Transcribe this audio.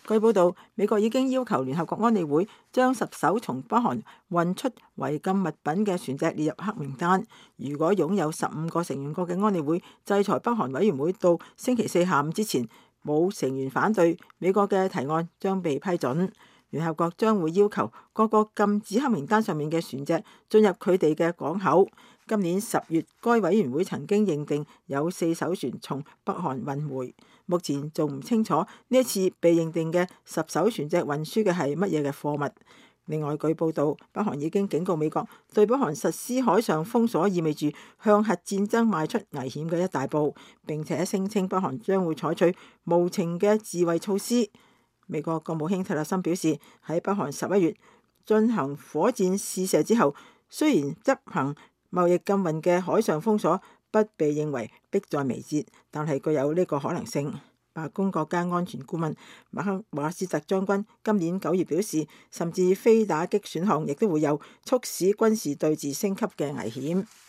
據報道，美國已經要求聯合國安理會將10艘從北韓運出違禁物品嘅船隻列入黑名單。如果擁有15個成員國嘅安理會制裁北韓委員會到星期四下午之前冇成員反對，美國嘅提案將被批准。聯合國將會要求各國禁止黑名單上面嘅船隻進入佢哋嘅港口。今年10月，該委員會曾經認定有4艘船從北韓運回，目前仲唔清楚呢一次被認定嘅10艘船隻運輸嘅係乜嘢嘅貨物。另外，據報道，北韓已經警告美國，對北韓實施海上封鎖意味住向核戰爭邁出危險嘅一大步，並且聲稱北韓將會採取無情嘅自衛措施。美國國務卿特勒森表示，喺北韓11月進行火箭試射之後，雖然執行貿易禁運嘅海上封鎖不被認為迫在眉睫，但係具有呢個可能性。白宮國家安全顧問馬斯特將軍今年9月表示，甚至非打擊選項亦都會有促使軍事對峙升級嘅危險。